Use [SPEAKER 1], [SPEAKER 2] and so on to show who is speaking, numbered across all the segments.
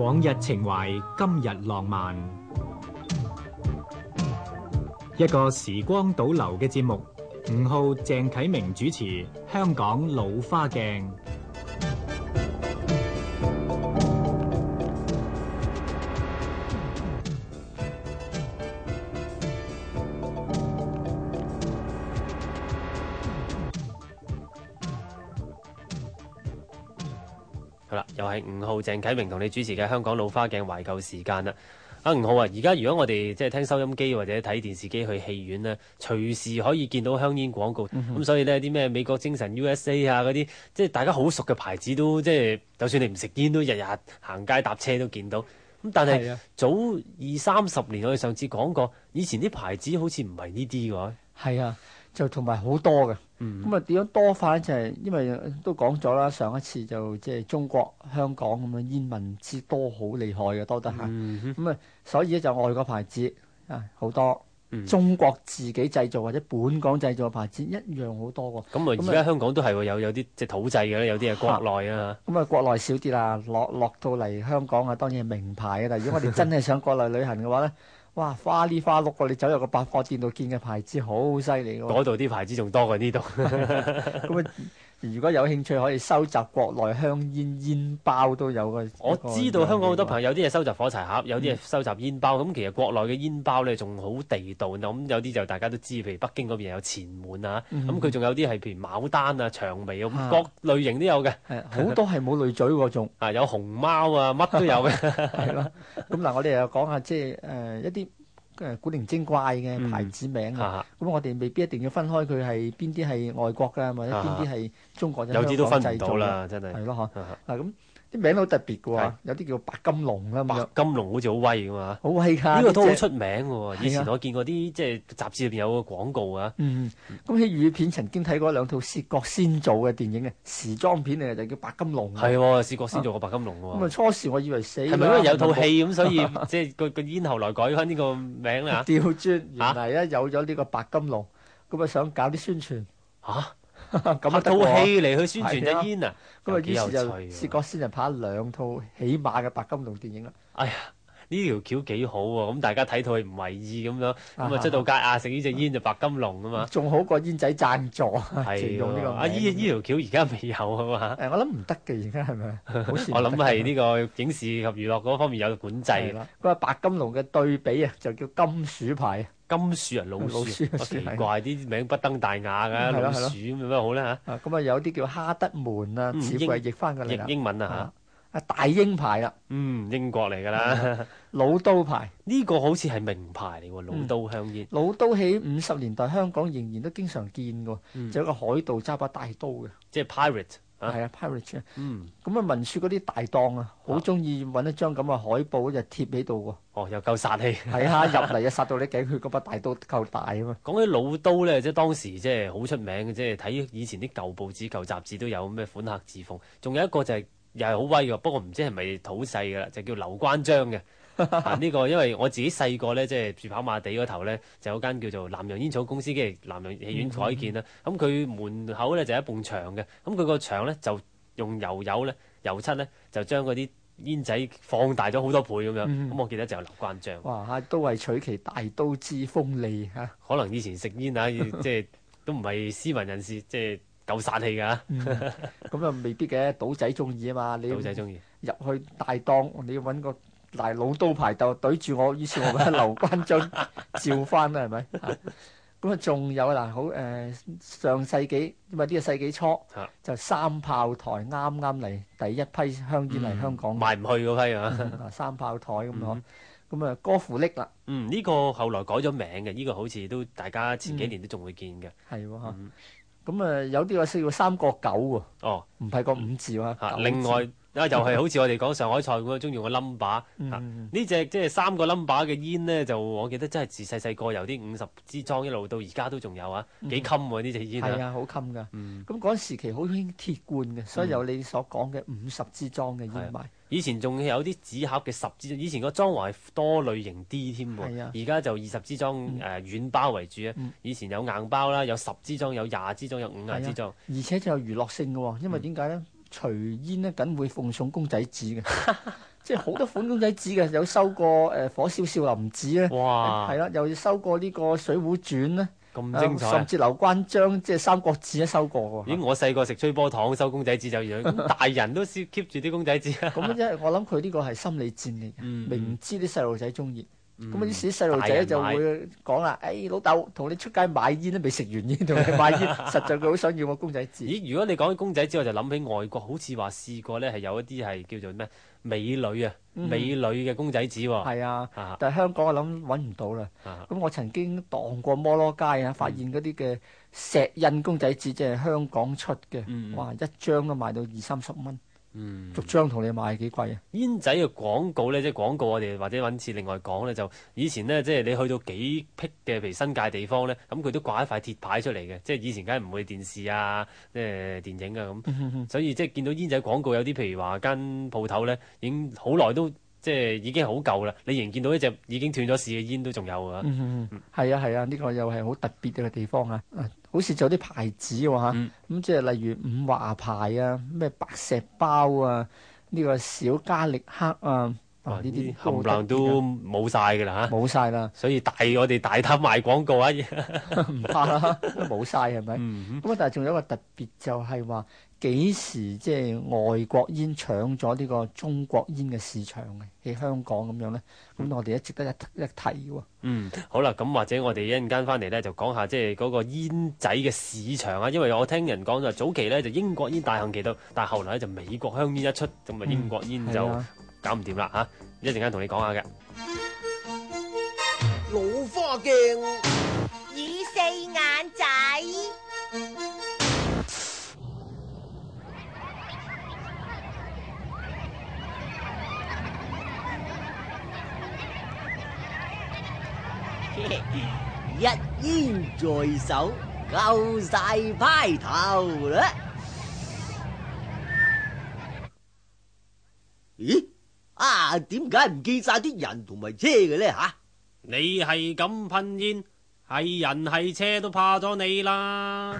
[SPEAKER 1] 往日情懷，今日浪漫。一個時光倒流嘅節目，5號鄭啟明主持《香港老花鏡》。
[SPEAKER 2] 好啦，又係5號鄭啟明同你主持嘅香港老花鏡懷舊時間啦。5號啊，而家如果我哋即係聽收音機或者睇電視機去戲院呢，隨時可以見到香煙廣告。咁所以呢啲咩美國精神 USA 啊嗰啲，即係大家好熟嘅牌子都即係，就算你唔食煙都日日行街搭車都見到。咁但係早20-30年我哋上次講過，以前啲牌子好似唔係呢啲嘅。
[SPEAKER 3] 係啊，就同埋好多嘅。咁啊點樣多法咧？就係因為都講咗啦，上一次就即係中國香港咁樣煙民之多，好厲害嘅多得嚇。咁啊，所以咧就外國牌子啊好多，中國自己製造或者本港製造嘅牌子一樣好多喎。
[SPEAKER 2] 咁啊，而家香港都係喎，有啲即係土製嘅咧，有啲係國內啊。
[SPEAKER 3] 咁啊，國內少啲啦，落到嚟香港啊，當然係名牌嘅。但係如果我哋真係想國內旅行嘅話咧，哇，花哩花碌喎！你走入個百貨店度見嘅牌子好犀利喎。
[SPEAKER 2] 嗰度啲牌子仲多過呢度。
[SPEAKER 3] 咁啊，如果有興趣可以收集國內香煙煙包都有嘅。
[SPEAKER 2] 我知道香港好多朋友有啲係收集火柴盒，有啲係收集煙包。咁其實國內嘅煙包咧仲好地道。咁有啲就大家都知，譬如北京嗰邊有前門啊，咁佢仲有啲係譬如牡丹啊、薔薇咁，各類型都有嘅。
[SPEAKER 3] 好多係冇濾嘴喎，仲
[SPEAKER 2] 有熊貓啊，乜都有嘅。
[SPEAKER 3] 係咯。咁嗱，我哋又講下即係一啲古靈精怪嘅牌子名啊。咁我哋未必一定要分開佢係邊啲係外國㗎，或者邊啲係中國
[SPEAKER 2] 有啲都分唔到啦，真係。
[SPEAKER 3] 係咯，嗱咁啲名都好特別嘅喎，有啲叫白金龍啦，
[SPEAKER 2] 白金龍好似好威㗎嘛，
[SPEAKER 3] 好威㗎，
[SPEAKER 2] 呢個都好出名喎。以前我見過啲即係雜誌入邊有個廣告啊。
[SPEAKER 3] 咁喺粵語片曾經睇過2套薛覺先做嘅電影嘅時裝片嚟，就叫白金龍。
[SPEAKER 2] 係喎，薛覺先做過白金龍喎。
[SPEAKER 3] 咁啊初時我以為死，
[SPEAKER 2] 係咪因為有套戲咁，所以即係個煙後來改翻呢個名啦？
[SPEAKER 3] 調轉，原來咧有咗呢個白金龍，咁啊想搞啲宣傳
[SPEAKER 2] 嚇。
[SPEAKER 3] 咁
[SPEAKER 2] 拍套戲嚟去宣傳隻煙啊！
[SPEAKER 3] 咁啊於是就薛覺先就拍2套起碼嘅白金龍電影啦。
[SPEAKER 2] 哎呀，呢條橋幾好喎！咁大家睇套戲唔為意咁樣，咁啊出到街啊食呢隻煙就白金龍啊嘛，
[SPEAKER 3] 仲好過煙仔贊助，
[SPEAKER 2] 係
[SPEAKER 3] 用呢個。
[SPEAKER 2] 啊呢條橋而家未有啊嘛。
[SPEAKER 3] 我諗唔得嘅，而家係咪？
[SPEAKER 2] 我諗係呢個影視及娛樂嗰方面有管制啦。
[SPEAKER 3] 嗰個白金龍嘅對比啊，就叫金鼠牌。
[SPEAKER 2] 金樹啊，老鼠，奇怪啲名不登大雅㗎，老鼠咁有咩好咧嚇？
[SPEAKER 3] 咁啊有啲叫哈德門啊，似乎係譯翻過嚟啦。
[SPEAKER 2] 譯英文啊
[SPEAKER 3] 嚇，大英牌啦，
[SPEAKER 2] 英國嚟㗎啦。
[SPEAKER 3] 老刀牌
[SPEAKER 2] 呢個好似係名牌嚟喎，老刀香煙。
[SPEAKER 3] 老刀喺50年代香港仍然都經常見㗎，就有個海盜揸把大刀嘅，
[SPEAKER 2] 即係 pirate。
[SPEAKER 3] 係啊 ，pirate 啊。咁啊，文書嗰啲大檔啊，好中意揾一張咁嘅海報就貼喺度喎。
[SPEAKER 2] 哦，又夠殺氣。
[SPEAKER 3] 係啊，入嚟啊殺到你頸血，嗰把大刀夠大啊嘛。
[SPEAKER 2] 講起老刀咧，即係當時即係好出名嘅，即係睇以前啲舊報紙、舊雜誌都有咩款客自奉。仲有一個就係又係好威㗎，不過唔知係咪土製㗎啦，就叫劉關張嘅。呢個因為我自己細個咧，即係住跑馬地嗰頭咧，就有間叫做南洋煙草公司，即係南洋戲院改建啦。咁佢門口咧就一埲牆嘅，咁佢個牆咧就用油漆咧就將嗰啲煙仔放大咗好多倍咁樣。咁我記得就有劉關張。
[SPEAKER 3] 哇！都係取其大刀之鋒利嚇。
[SPEAKER 2] 可能以前食煙啊，即係都唔係斯文人士，即係夠殺氣㗎。
[SPEAKER 3] 咁啊未必嘅，賭仔中意啊嘛。
[SPEAKER 2] 賭仔中意
[SPEAKER 3] 入去大檔，你要揾個大老刀牌就對住我，於是我揾劉關張照翻啦，係咪？咁啊，仲有嗱，好上世紀因為呢個世紀初就三炮台啱啱嚟第一批香煙嚟香港，
[SPEAKER 2] 賣唔去嗰批啊！
[SPEAKER 3] 三炮台咁樣，咁啊哥芙力啦，
[SPEAKER 2] 呢個後來改咗名嘅，呢個好似都大家前幾年都仲會見嘅，
[SPEAKER 3] 係喎嚇。咁啊有啲話叫3個9喎，
[SPEAKER 2] 哦，
[SPEAKER 3] 唔係個5字喎。
[SPEAKER 2] 另外又係好似我哋講上海菜咁樣，中意用個 number。呢隻即係3個 number 嘅煙咧，就我記得真係自細細個由啲50支裝一路到而家都仲有啊，幾襟喎呢隻煙。
[SPEAKER 3] 係啊，好襟㗎。咁嗰時期好興鐵罐嘅，所以有你所講嘅50支裝嘅煙賣。
[SPEAKER 2] 以前仲有啲紙盒嘅10支，以前個裝潢係多類型啲添喎。而家就20支裝軟包為主啊。以前有硬包啦，有10支裝，有20支裝，有50支裝。
[SPEAKER 3] 而且就有娛樂性嘅喎，因為點解咧？隨煙咧，梗會奉送公仔紙嘅，即即係好多款公仔紙嘅，有收過火燒少林寺咧，
[SPEAKER 2] 哇
[SPEAKER 3] 係啦，又收過呢個水滸傳咧，
[SPEAKER 2] 咁精彩
[SPEAKER 3] 甚至劉關張即係三國志都收過喎。
[SPEAKER 2] 咦！我細個食吹波糖收公仔紙就樣，咁大人都 keep 住啲公仔紙啊。
[SPEAKER 3] 咁即係我諗佢呢個係心理戰嚟嘅，明知啲細路仔中意。咁啲時啲細路仔就會講啦，老豆同你出街買煙都未食完煙，同你買煙，實在佢好想要個公仔紙。
[SPEAKER 2] 咦？如果你講起公仔紙，我就諗起外國好似話試過咧，係有一啲係叫做咩美女啊，美女嘅公仔紙喎。
[SPEAKER 3] 係啊，但係香港我諗揾唔到啦。咁我曾經蕩過摩羅街啊，發現嗰啲嘅石印公仔紙，即係香港出嘅，哇，一張都賣到20-30蚊。逐張同你買幾貴啊？
[SPEAKER 2] 煙仔嘅廣告咧，即係廣告，我哋或者揾次另外講咧，就以前咧，即係你去到幾僻嘅，譬如新界地方咧，咁佢都掛一塊鐵牌出嚟嘅，即係以前梗係唔會電視啊，即係電影啊咁，所以即係見到煙仔廣告有啲，譬如話間鋪頭咧，已經好耐都即係已經好舊啦，你仍然見到一隻已經斷咗市嘅煙都仲有㗎。
[SPEAKER 3] 係啊，呢個又係好特別嘅地方啊！好似就有啲牌子喎嚇，咁即係例如五華牌啊，咩白石包啊，呢個小加力克啊，呢啲
[SPEAKER 2] 冚唪唥都冇晒㗎啦嚇，
[SPEAKER 3] 冇晒啦，
[SPEAKER 2] 所以我哋大膽賣廣告啊，
[SPEAKER 3] 唔怕啦，都冇晒係咪？咁但係仲有一個特別就係話幾時即係外國煙搶咗呢個中國煙嘅市場嘅喺香港咁樣咧？咁我哋一值得一提喎。
[SPEAKER 2] 好啦，咁或者我哋一陣間翻嚟咧，就講下即係嗰個煙仔嘅市場啊。因為我聽人講就早期咧就英國煙大行其道，但係後來咧就美國香煙一出，咁啊英國煙就搞唔掂啦嚇。一陣間同你講下嘅。
[SPEAKER 4] 老花鏡，
[SPEAKER 5] 以四眼仔。
[SPEAKER 4] 一煙在手，夠晒派頭啦！咦？點解唔見晒啲人同埋車嘅咧吓？
[SPEAKER 2] 你係咁噴煙，係人係車都怕咗你啦！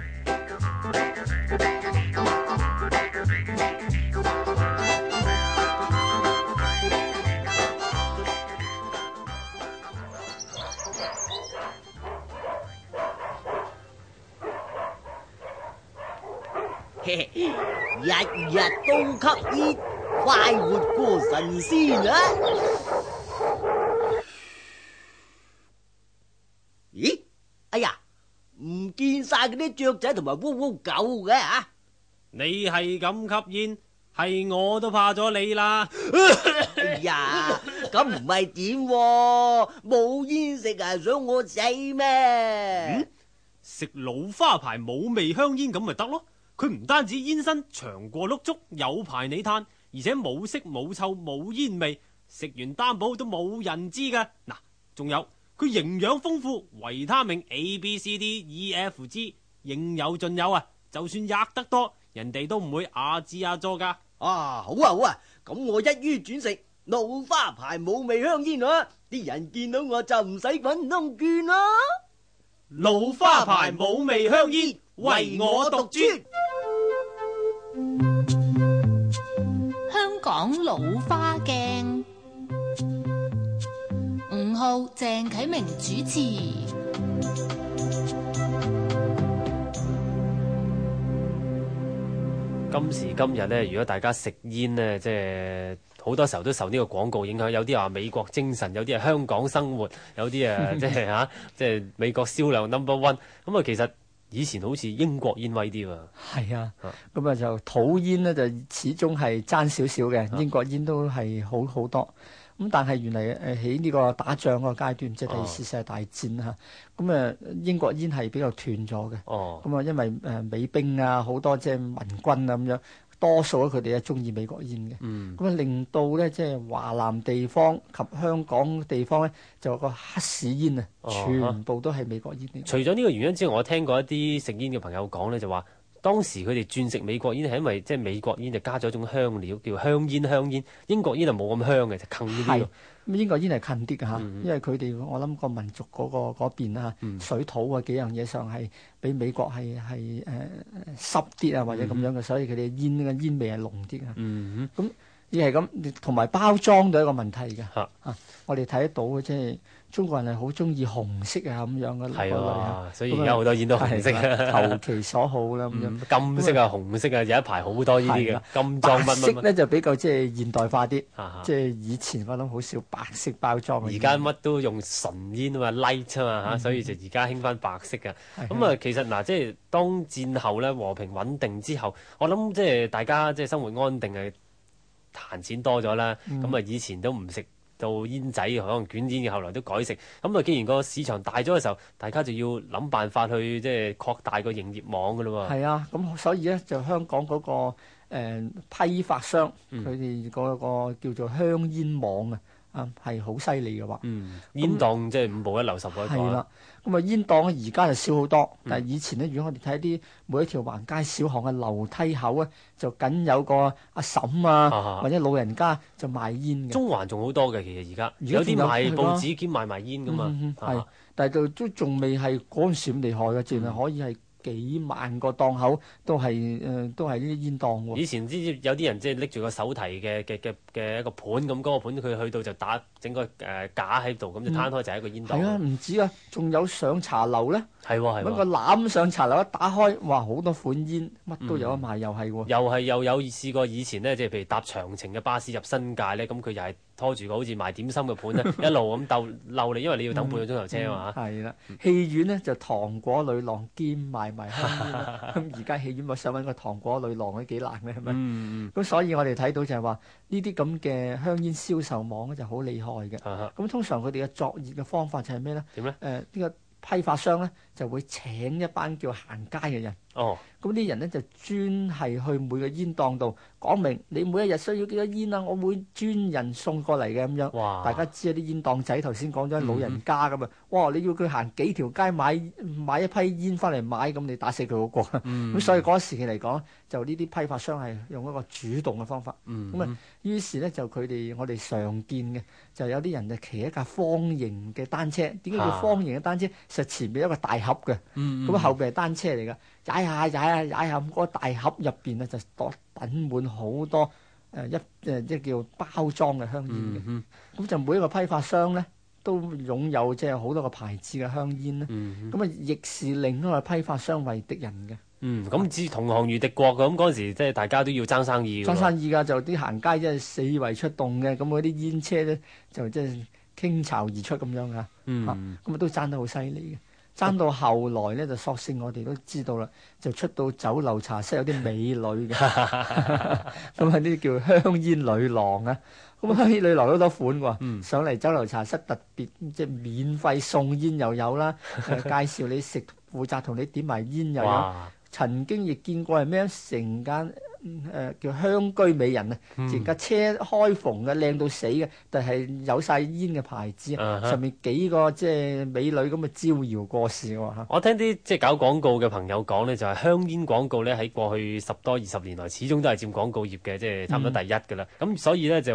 [SPEAKER 4] 日日都吸煙，快活過神仙啊！咦？哎呀，唔見晒嗰啲雀仔同埋烏烏狗嘅吓！
[SPEAKER 2] 你係咁吸煙，係我都怕咗你啦！
[SPEAKER 4] 哎呀，咁唔係點？冇煙食係想我死咩？
[SPEAKER 2] 食老花牌冇味香煙咁咪得咯？佢唔單止煙身長過碌竹，有排你嘆，而且冇色冇臭冇煙味，食完擔保都冇人知噶。嗱，仲有佢營養豐富，維他命 A、B、C、D、E、F、G 應有盡有啊！就算吔得多，人哋都唔會阿支阿佐噶。
[SPEAKER 4] 好啊，咁我一於轉食老花牌冇味香煙啊！啲人見到我就唔使滾窿捐啦。
[SPEAKER 2] 老花牌冇味香煙，唯我獨尊。
[SPEAKER 6] 香港老花鏡，5號鄭啟明主持。
[SPEAKER 2] 今時今日呢，如果大家食煙呢，即係好多時候都受呢個廣告影響。有啲話美國精神，有啲係香港生活，有啲即係即係美國銷量 No.1。咁啊，其實以前好似英國煙威啲喎。係啊，
[SPEAKER 3] 咁啊就土煙呢，就始終係爭少少嘅，英國煙都係好好多。咁但係原嚟喺呢個打仗嗰個階段，即係第二次世界大戰嚇，咁英國煙係比較斷咗嘅。咁啊，因為美兵啊好多即係民軍啊咁樣，多數佢哋咧中意美國煙嘅。咁啊令到咧即係華南地方及香港地方咧，就有個黑市煙啊，全部都係美國煙嚟。
[SPEAKER 2] 除咗呢個原因之外，我聽過一啲食煙嘅朋友講咧，就話當時佢哋轉食美國煙係因為即係美國煙就加咗一種香料叫香煙，英國煙就冇咁香嘅，就近啲咯。
[SPEAKER 3] 咁英國煙係近啲嘅嚇，因為佢哋我諗個民族嗰邊啊，水土啊幾樣嘢上係比美國係濕啲啊或者咁樣嘅，所以佢哋煙味係濃啲啊。咁亦係咁，同埋包裝都係一個問題嘅。
[SPEAKER 2] 嚇
[SPEAKER 3] 我哋睇得到嘅，即係中國人係好中意紅色啊咁樣嘅
[SPEAKER 2] 係
[SPEAKER 3] 嗰類
[SPEAKER 2] 啊，所以而家好多煙都紅色
[SPEAKER 3] 係投其所好啦咁樣。
[SPEAKER 2] 金色啊、紅色啊，有一排好多呢啲嘅
[SPEAKER 3] 係啦
[SPEAKER 2] 金裝
[SPEAKER 3] 白
[SPEAKER 2] 乜乜乜。
[SPEAKER 3] 色咧就比較即係現代化啲，
[SPEAKER 2] 啊
[SPEAKER 3] 即係以前我諗好少白色包裝嘅煙。
[SPEAKER 2] 而家乜都用純煙啊嘛，light 啊嘛嚇，所以就而家興翻白色嘅。
[SPEAKER 3] 係
[SPEAKER 2] 咁啊，其實嗱，即係當戰後咧和平穩定之後，我諗即係大家即係生活安定係閒錢多咗啦。咁啊，以前都唔食到煙仔，可能捲煙嘅，後來都改食。咁啊，既然個市場大咗嘅時候，大家就要諗辦法去即係擴大個營業網噶咯喎。
[SPEAKER 3] 係啊，咁所以咧就香港嗰個批發商，佢哋嗰個叫做香煙網啊，係好犀利嘅話。
[SPEAKER 2] 煙檔即係五步一樓十個一個。
[SPEAKER 3] 係啦，咁啊煙檔而家就少好多，但係以前咧，如果我哋睇啲每一條橫街小巷嘅樓梯口咧，就僅有個阿嬸啊，或者老人家就賣煙嘅。
[SPEAKER 2] 中環仲好多嘅，其實而家有啲
[SPEAKER 3] 而家仲有
[SPEAKER 2] 賣報紙兼賣埋煙噶嘛。
[SPEAKER 3] 係，但係都仲未係嗰陣時咁厲害嘅，淨係可以係幾萬個檔口都係都係呢啲煙檔喎。
[SPEAKER 2] 以前知有啲人即係拎住個手提嘅一個盤咁，嗰個盤佢去到就打整個架喺度，咁就攤開就係一個煙檔。
[SPEAKER 3] 係啊，唔止啊，仲有上茶樓咧，
[SPEAKER 2] 係喎係
[SPEAKER 3] 揾個
[SPEAKER 2] 喎，
[SPEAKER 3] 籃上茶樓一打開，哇好多款煙，乜都有得賣，又係喎。
[SPEAKER 2] 又有試過以前呢，即係譬如搭長程嘅巴士入新界咧，咁佢又係拖住個好似賣點心嘅盤咧，一路咁溜你，因為你要等半個鐘頭車啊嘛。
[SPEAKER 3] 係啦，戲院咧就糖果女郎兼賣埋香煙啦。咁而家戲院我想揾個糖果女郎都幾難嘅係咪？咁所以我哋睇到就係話呢啲咁嘅香煙銷售網咧就好厲害嘅。咁通常佢哋嘅作業嘅方法就係咩咧？
[SPEAKER 2] 點咧？
[SPEAKER 3] 呢個批發商咧就會請一班叫行街嘅人。
[SPEAKER 2] 哦，
[SPEAKER 3] 咁啲人咧就專係去每個煙檔度講明你每一日需要幾多煙啊，我會專人送過嚟嘅咁樣。
[SPEAKER 2] 哇！
[SPEAKER 3] 大家知啊啲煙檔仔頭先講咗老人家咁啊，哇！你要佢行幾條街買一批煙翻嚟買，咁你打死佢好過。咁所以嗰時期嚟講，就呢啲批發商係用一個主動嘅方法。咁啊，於是咧就我哋常見嘅就有啲人就騎一架方形嘅單車。點解叫方形嘅單車？實前面有一個大盒嘅，咁後邊係單車嚟㗎。踩下，咁嗰個大盒入邊咧就等滿好多即叫包裝嘅香煙嘅。咁就每一個批發商咧都擁有即係好多個牌子嘅香煙咧。咁啊，亦是另一個批發商為敵人嘅。
[SPEAKER 2] 咁至同行如敵國咁嗰陣時，即係大家都要爭生意㗎。
[SPEAKER 3] 爭生意㗎，就啲行街即係四圍出動嘅，咁嗰啲煙車咧就即係傾巢而出咁樣啊。咁啊都爭得好犀利嘅。爭到後來咧，就索性我哋都知道啦，就出到酒樓茶室有啲美女嘅，咁啊呢啲叫香煙女郎啊。咁香煙女郎好多款喎，上嚟酒樓茶室特別即係免費送煙又有啦，介紹你食，負責同你點埋煙又有。曾經亦見過係咩？成間叫香居美人啊，成架車開篷嘅，靚到死嘅，但係有晒煙嘅牌子，上面幾個即係美女咁啊招搖過市喎嚇。
[SPEAKER 2] 我聽啲即係搞廣告嘅朋友講咧，就係香煙廣告咧喺過去10多20年來，始終都係佔廣告業嘅即係差唔多第一㗎啦。咁所以咧就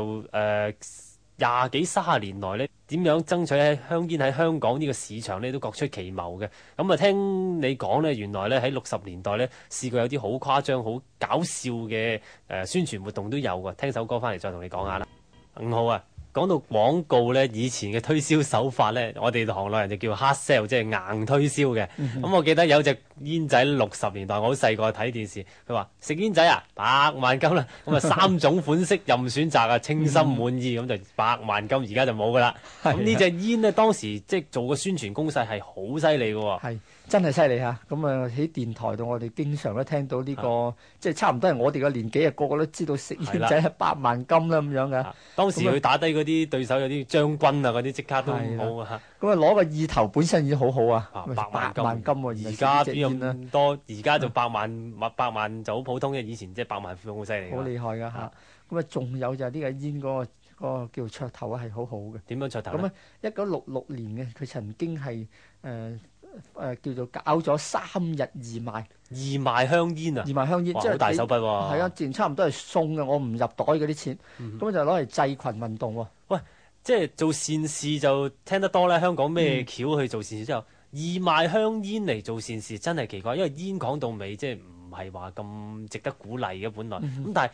[SPEAKER 2] 20幾30年來咧，點樣爭取喺香煙喺香港呢個市場咧，都各出奇謀嘅。咁啊，聽你講咧，原來咧喺60年代咧，試過有啲好誇張、好搞笑嘅宣傳活動都有㗎。聽首歌翻嚟再同你講下啦。5號啊！講到廣告咧，以前嘅推銷手法咧，我哋行內人就叫 hard sell， 即係硬推銷嘅。咁我記得有隻煙仔60年代，我好細個睇電視，佢話食煙仔啊，100萬金啦。咁啊3種款式任選擇啊，清心滿意咁就100萬金，而家就冇噶啦。咁呢隻煙咧，當時即係做個宣傳攻勢係好犀利嘅喎。
[SPEAKER 3] 係真係犀利嚇！咁啊喺電台度，我哋經常都聽到呢個，即係差唔多係我哋嘅年紀啊，個個都知道食煙仔係100萬金啦咁樣嘅。
[SPEAKER 2] 當時佢打低嗰啲對手有啲將軍啊，嗰啲即刻都冇啊。
[SPEAKER 3] 咁啊攞個意頭本身已經好好啊
[SPEAKER 2] ，100
[SPEAKER 3] 萬金喎。
[SPEAKER 2] 而家邊有咁多？而家就100萬就好普通嘅，以前即係100萬富翁好犀利。
[SPEAKER 3] 好厲害㗎嚇！咁啊仲有就係呢個煙嗰個叫噱頭啊，係好好嘅。
[SPEAKER 2] 點樣噱頭？
[SPEAKER 3] 咁啊1966年嘅佢曾經係叫做搞咗3日義賣
[SPEAKER 2] 香煙啊！
[SPEAKER 3] 義賣香煙，即係
[SPEAKER 2] 好大手筆喎。
[SPEAKER 3] 係啊，之前差唔多係送嘅，我唔入袋嗰啲錢，咁就攞嚟濟群運動喎。
[SPEAKER 2] 喂，即係做善事就聽得多啦。香港咩橋去做善事之後，義賣香煙嚟做善事真係奇怪，因為煙講到尾即係唔係話咁值得鼓勵嘅本來。咁但係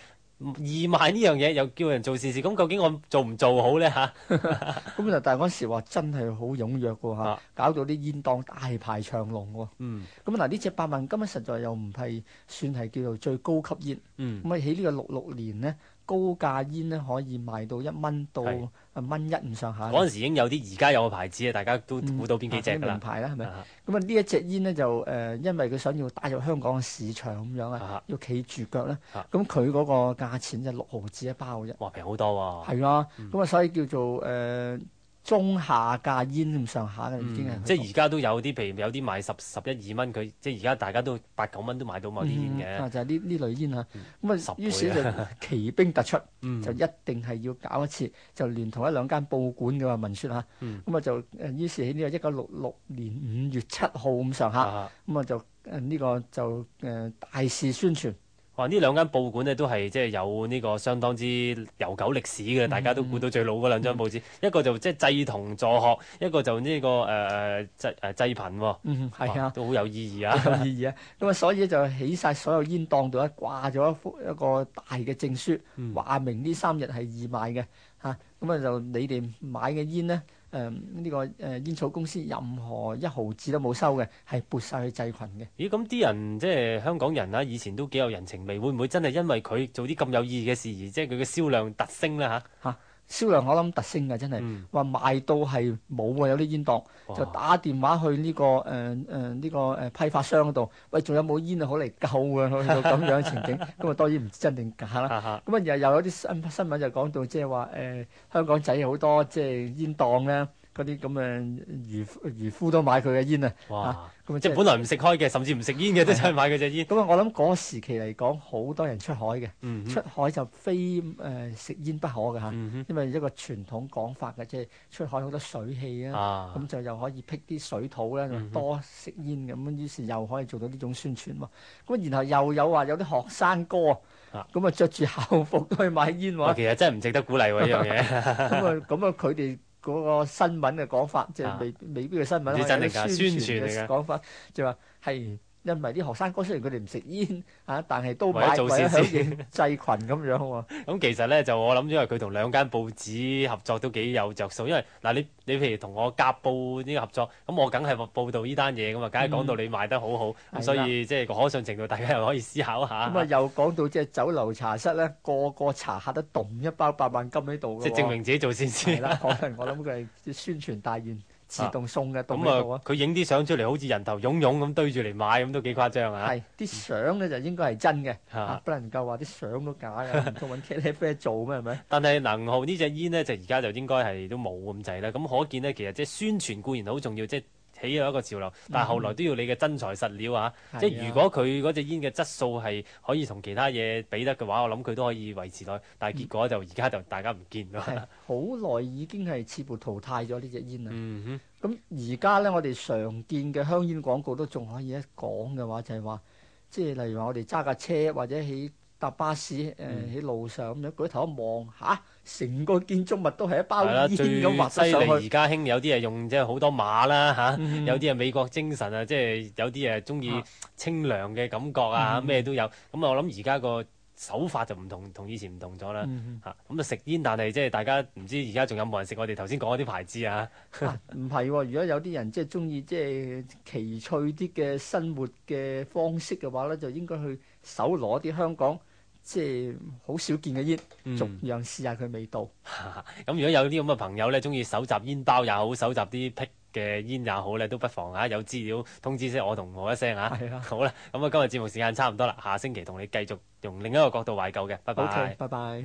[SPEAKER 2] 義賣呢樣嘢又叫人做善事，咁究竟我做唔做好咧嚇？
[SPEAKER 3] 咁但係嗰時話真係好踴躍喎嚇，
[SPEAKER 2] 啊
[SPEAKER 3] 搞到啲煙檔大排長龍喎。
[SPEAKER 2] 嗯
[SPEAKER 3] 咁嗱呢隻百萬金咧，實在又唔係算係叫做最高級煙。
[SPEAKER 2] 嗯
[SPEAKER 3] 咁啊喺呢個66年呢，高價煙咧可以賣到1蚊到
[SPEAKER 2] 係
[SPEAKER 3] 1.1咁上下。
[SPEAKER 2] 嗰陣時已經有啲而家有個牌子啊，大家都估到邊幾隻㗎啦
[SPEAKER 3] 啲名。牌啦，係咪？
[SPEAKER 2] 啊
[SPEAKER 3] 咁啊呢一隻煙咧就因為佢想要打入香港嘅市場咁樣
[SPEAKER 2] 啊
[SPEAKER 3] 啊，要企住腳咧，
[SPEAKER 2] 啊
[SPEAKER 3] 咁佢嗰個價錢就6毫子一包啫。
[SPEAKER 2] 哇，平好多喎！
[SPEAKER 3] 係啊，咁啊所以叫做中下價煙咁上下嘅已經係。
[SPEAKER 2] 即係而家都有啲，譬如有啲賣11、12蚊，佢即係而家大家都8、9蚊都買到某啲煙嘅。
[SPEAKER 3] 就係呢類煙啊。咁
[SPEAKER 2] 10
[SPEAKER 3] 啊，於是
[SPEAKER 2] 倍
[SPEAKER 3] 就奇兵突出，
[SPEAKER 2] 嗯
[SPEAKER 3] 就一定係要搞一次，就連同1、2間報館嘅話聞説嚇。
[SPEAKER 2] 嗯
[SPEAKER 3] 咁啊就於是喺呢個1966年5月7號咁上下，
[SPEAKER 2] 啊
[SPEAKER 3] 咁啊就呢個就大肆宣傳。
[SPEAKER 2] 哇！呢兩間報館咧都係即係有呢個相當之悠久歷史嘅，大家都估到最老嗰兩張報紙。一個就即係濟童助學，一個就呢個濟貧喎。
[SPEAKER 3] 係啊，
[SPEAKER 2] 都好有意義啊！
[SPEAKER 3] 有意義啊！咁啊，所以就起晒所有煙檔度咧掛咗一個大嘅證書，話明呢3日係義賣嘅嚇。咁啊就你哋買嘅煙呢，呢個煙草公司任何1毫子都冇收嘅，係撥晒去濟貧嘅。
[SPEAKER 2] 咦，咁啲人即係香港人啊，以前都幾有人情味，會唔會真係因為佢做啲咁有意義嘅事而即係佢嘅銷量突升咧嚇？
[SPEAKER 3] 銷量我諗特升嘅真係，話賣到係冇啊！有啲煙檔就打電話去呢個批發商嗰度，喂，仲有冇煙啊？好嚟救啊！去到咁樣嘅情景，咁啊當然唔知真定假啦。咁啊又有啲新聞就講到即係話香港仔好多即係煙檔咧。嗰啲咁嘅漁夫都買佢嘅煙啊！
[SPEAKER 2] 哇！
[SPEAKER 3] 咁
[SPEAKER 2] 即係本來唔食開嘅，甚至唔食煙嘅都真係買佢隻煙。
[SPEAKER 3] 咁啊，我諗嗰個時期嚟講，好多人出海嘅，出海就非食煙不可嘅嚇，因為一個傳統講法嘅，即係出海好多水氣啊，咁就又可以辟啲水土咧，多食煙咁，於是又可以做到呢種宣傳喎。咁然後又有話有啲學生哥咁啊着住校服都去買煙喎。
[SPEAKER 2] 其實真係唔值得鼓勵喎呢樣
[SPEAKER 3] 嘢。咁啊，佢哋。嗰個新聞嘅講法，即係未必嘅新聞，
[SPEAKER 2] 真係宣傳
[SPEAKER 3] 嘅講法，就話係因為啲學生哥雖然佢哋唔食煙但係都買
[SPEAKER 2] 做善事
[SPEAKER 3] 濟群咁樣喎。
[SPEAKER 2] 咁其實咧就我諗，因為佢同2間報紙合作都幾有着數，因為嗱你譬如同我夾報呢個合作，咁我梗係報道呢單嘢㗎嘛，梗係講到你賣得好好，咁所以即係個可信程度，大家又可以思考下。
[SPEAKER 3] 咁啊又講到即係酒樓茶室咧，個茶客都動一包百萬金喺度嘅喎，
[SPEAKER 2] 即係證明自己做善事。
[SPEAKER 3] 係啦，可能我諗佢係宣傳大員。自動送嘅，
[SPEAKER 2] 咁啊，佢影啲相出嚟，好似人頭湧湧咁堆住嚟買，咁都幾誇張啊！
[SPEAKER 3] 係啲相咧就應該係真嘅，不能夠話啲相都假嘅，唔通揾茄喱啡做咩係咪？
[SPEAKER 2] 但係能號呢隻煙咧，就而家就應該係都冇咁滯啦。咁可見咧，其實即係宣傳固然好重要，即係起咗一個潮流，但係後來都要你嘅真材實料啊！即係如果佢嗰隻煙嘅質素係可以同其他嘢比得嘅話，我諗佢都可以維持落去。但係結果就而家就大家唔見咯。
[SPEAKER 3] 好耐已經係似乎淘汰咗呢隻煙啦。咁而家咧，我哋常見嘅香煙廣告都仲可以一講嘅話，就係話，即係例如話我哋揸架車或者喺搭巴士喺路上咁樣舉頭一望嚇，成個建築物都係一包煙咁畫得上去。
[SPEAKER 2] 而家興有啲係用即係好多馬啦嚇，有啲係美國精神啊，即係有啲係中意清涼嘅感覺啊，咩都有。咁我諗而家個手法就唔同以前唔同咗啦嚇。咁啊食煙，但係即係大家唔知而家仲有冇人食我哋頭先講嗰啲牌子啊？
[SPEAKER 3] 唔係喎，如果有啲人即係中意即係奇趣啲嘅生活嘅方式嘅話咧，就應該去手攞啲香港即係好少見嘅煙，逐樣試下佢味道。
[SPEAKER 2] 咁如果有啲咁嘅朋友咧，中意搜集煙包也好，搜集啲僻嘅煙也好咧，都不妨有資料通知聲我同我一聲啊。
[SPEAKER 3] 係啊，
[SPEAKER 2] 好啦，咁啊今日節目時間差唔多啦，下星期同你繼續用另一個角度懷舊嘅，拜拜。
[SPEAKER 3] OK，拜拜。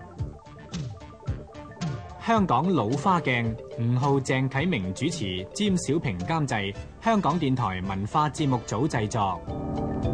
[SPEAKER 1] 香港老花鏡，吳浩、鄭啟明主持，詹小平監製，香港電台文化節目組製作。